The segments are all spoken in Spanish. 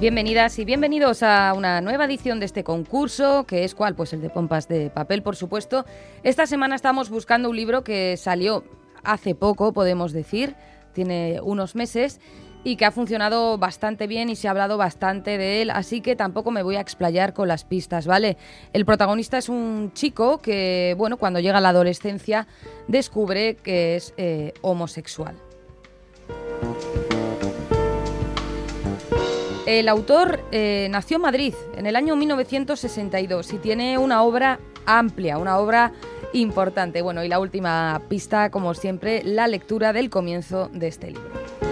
Bienvenidas y bienvenidos a una nueva edición de este concurso, que es ¿cuál? Pues el de Pompas de Papel, por supuesto. Esta semana estamos buscando un libro que salió hace poco, podemos decir, tiene unos meses, y que ha funcionado bastante bien y se ha hablado bastante de él, así que tampoco me voy a explayar con las pistas, ¿vale? El protagonista es un chico que, bueno, cuando llega a la adolescencia descubre que es homosexual. El autor nació en Madrid en el año 1962 y tiene una obra amplia, una obra importante. Bueno, y la última pista, como siempre, la lectura del comienzo de este libro.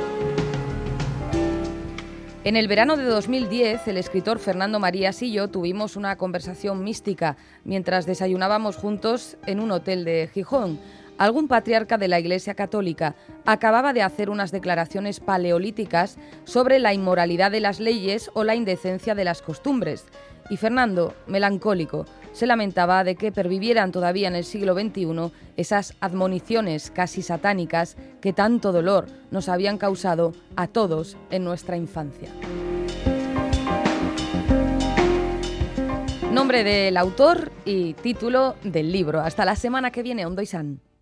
En el verano de 2010, el escritor Fernando Marías y yo tuvimos una conversación mística mientras desayunábamos juntos en un hotel de Gijón. Algún patriarca de la Iglesia Católica acababa de hacer unas declaraciones paleolíticas sobre la inmoralidad de las leyes o la indecencia de las costumbres. Y Fernando, melancólico, se lamentaba de que pervivieran todavía en el siglo XXI esas admoniciones casi satánicas que tanto dolor nos habían causado a todos en nuestra infancia. Nombre del autor y título del libro. Hasta la semana que viene, Ondo Izan.